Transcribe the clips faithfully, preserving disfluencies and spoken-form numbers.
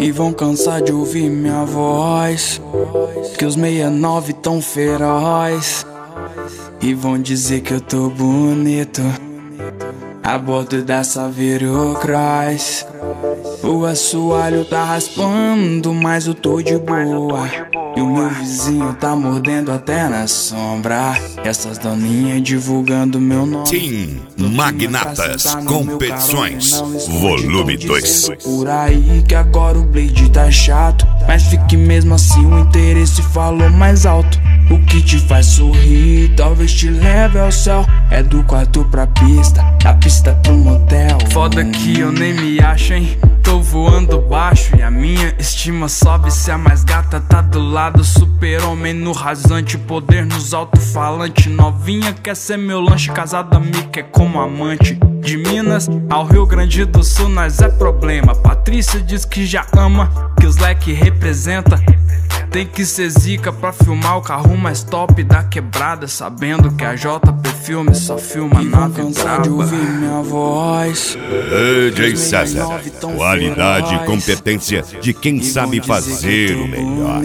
E vão cansar de ouvir minha voz, que os sessenta e nove tão feroz. E vão dizer que eu tô bonito a bordo dessa Virocross. O assoalho tá raspando, mas eu tô de boa. E o meu vizinho tá mordendo até na sombra. Essas doninhas divulgando meu nome. Team Magnatas Competições Volume dois. Por aí que agora o Blade tá chato, mas fique mesmo assim, o interesse falou mais alto. O que te faz sorrir, talvez te leve ao céu. É do quarto pra pista, da pista pro motel. Foda que eu nem me acho, hein? Tô voando baixo e a minha estima sobe. Se a mais gata tá do lado, super-homem no rasante, poder nos alto-falante. Novinha quer ser meu lanche, casada me quer como amante. De Minas ao Rio Grande do Sul nós é problema. Patrícia diz que já ama, que os leque representa. Tem que ser zica pra filmar o carro mais top da quebrada, sabendo que a J P Filme só filma nave braba. De ouvir minha voz, D J César, qualidade e competência de quem sabe fazer o melhor.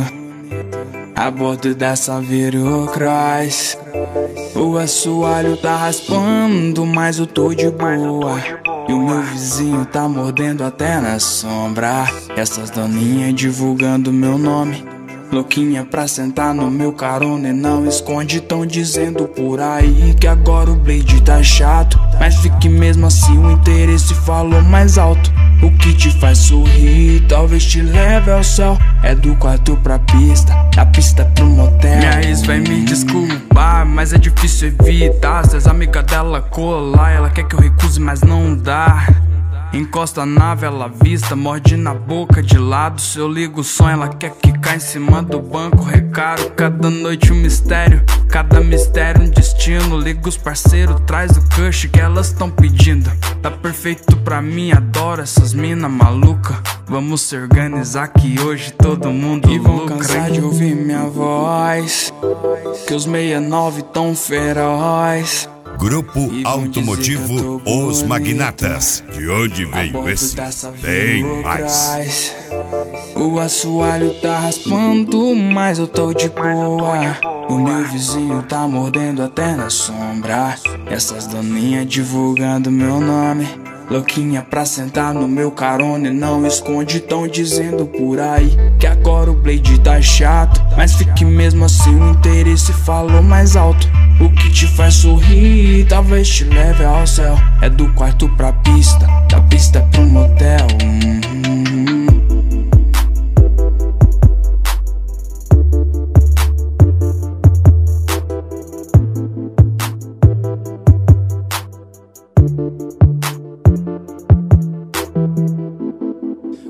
A bordo dessa Virocross, o assoalho tá raspando, mas eu tô de boa. E o meu vizinho tá mordendo até na sombra. Essas doninhas divulgando meu nome, louquinha pra sentar no meu carona e não esconde. Tão dizendo por aí que agora o Blade tá chato, mas fique mesmo assim, o interesse falou mais alto. O que te faz sorrir, talvez te leve ao céu. É do quarto pra pista, da pista pro motel. Minha ex vai me desculpar, mas é difícil evitar. Se as amigas dela colar, ela quer que eu recuse, mas não dá. Encosta na vela vista, morde na boca de lado. Se eu ligo o som, ela quer quicar em cima do banco. Recaro, cada noite um mistério, cada mistério um destino. Liga os parceiros, traz o cush que elas tão pedindo. Tá perfeito pra mim, adoro essas mina maluca. Vamos se organizar que hoje todo mundo e vão lucra. cansar de ouvir minha voz, que os sessenta e nove tão feroz. Grupo Automotivo Os Magnatas. De onde veio esse? Bem mais. O assoalho tá raspando, mas eu tô de boa. O meu vizinho tá mordendo até na sombra. Essas doninhas divulgando meu nome, louquinha pra sentar no meu carona e não esconde. Tão dizendo por aí que agora o Blade tá chato, mas fique mesmo assim, o interesse falou mais alto. O que te faz sorrir, talvez te leve ao céu. É do quarto pra pista, da pista pro motel.